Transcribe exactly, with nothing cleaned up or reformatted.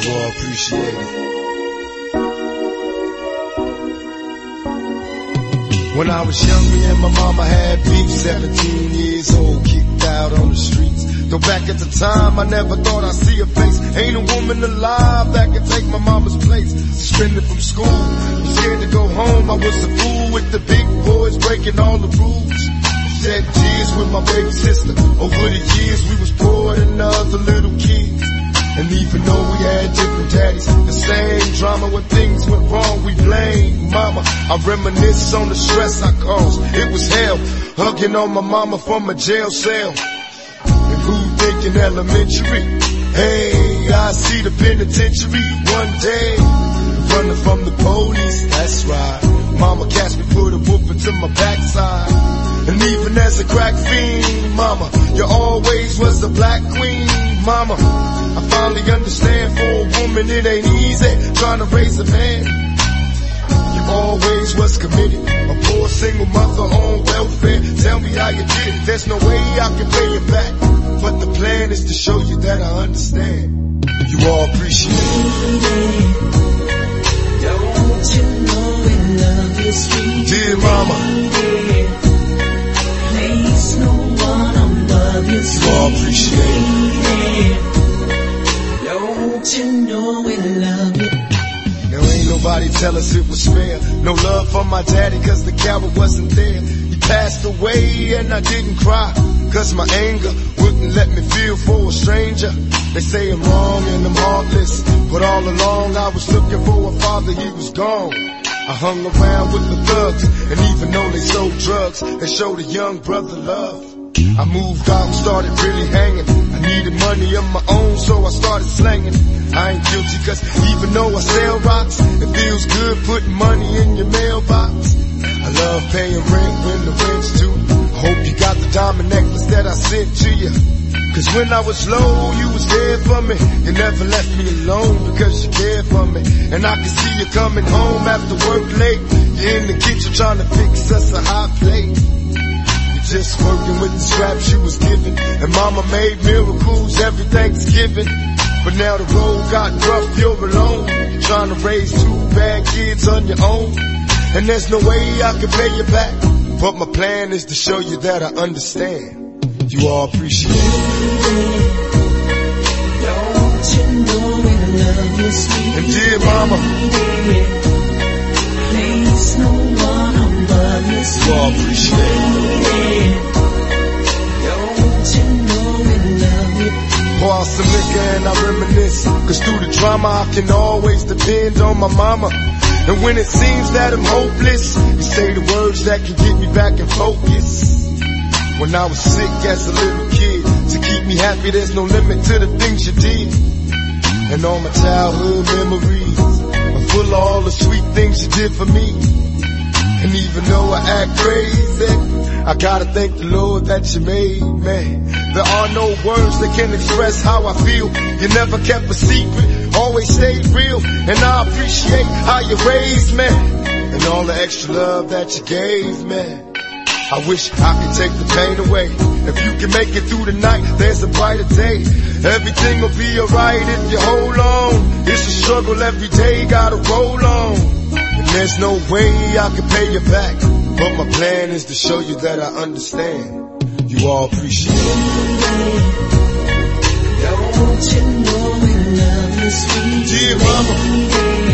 You all appreciate it. When I was young, me and my mama had beef, seventeen years old, kicked out on the streets. Though back at the time, I never thought I'd see her face. Ain't a woman alive that could take my mama's place. Suspended from school, I'm scared to go home. I was a fool with the big boys, breaking all the rules. Shed tears with my baby sister. Over the years, we was poor than other little kids. And even though we had different daddies, the same drama when things went wrong, we blame mama. I reminisce on the stress I caused. It was hell, hugging on my mama from a jail cell. And who thinking elementary? Hey, I see the penitentiary one day. Running from the police, that's right. Mama catch me, put a whoop into my backside. And even as a crack fiend, mama, you always was the black queen, mama. I finally understand, for a woman it ain't easy trying to raise a man. You always was committed, a poor single mother on welfare. Tell me how you did it, there's no way I can pay you back. But the plan is to show you that I understand. You all appreciate it. Don't you know we love you, sweet dear mama? Place no one above you, sweet. You all appreciate it. Don't you know we love you? Now ain't nobody tell us it was fair. No love for my daddy cause the coward wasn't there. He passed away and I didn't cry, cause my anger wouldn't let me feel for a stranger. They say I'm wrong and I'm heartless, but all along I was looking for a father, he was gone. I hung around with the thugs, and even though they sold drugs, they showed a young brother love. I moved out and started really hanging. I needed money of my own, so I started slanging. I ain't guilty cause even though I sell rocks, it feels good putting money in your mailbox. I love paying rent when the rent's due. I hope you got the diamond necklace that I sent to you. Cause when I was low, you was there for me. You never left me alone because you cared for me. And I can see you coming home after work late. You're in the kitchen trying to fix us a hot plate. Just working with the scraps you was given. And mama made miracles every Thanksgiving. But now the road got rough, you're alone. You're trying to raise two bad kids on your own. And there's no way I can pay you back. But my plan is to show you that I understand. You all appreciate it. Don't you know we love you, sweet and dear mama, place no one above you, sweet. You all appreciate it. Don't you know we love you? Pour out some liquor and I reminisce, cause through the drama I can always depend on my mama. And when it seems that I'm hopeless, you say the words that can get me back in focus. When I was sick as a little kid, to keep me happy there's no limit to the things you did. And all my childhood memories are full of all the sweet things you did for me. And even though I act crazy, I gotta thank the Lord that you made me. There are no words that can express how I feel. You never kept a secret, always stayed real. And I appreciate how you raised me, and all the extra love that you gave me. I wish I could take the pain away. If you can make it through the night, there's a brighter day. Everything will be alright if you hold on. It's a struggle every day, gotta roll on. And there's no way I can pay you back, but my plan is to show you that I understand. You all appreciate it. Don't you know we love you, sweet dear mama.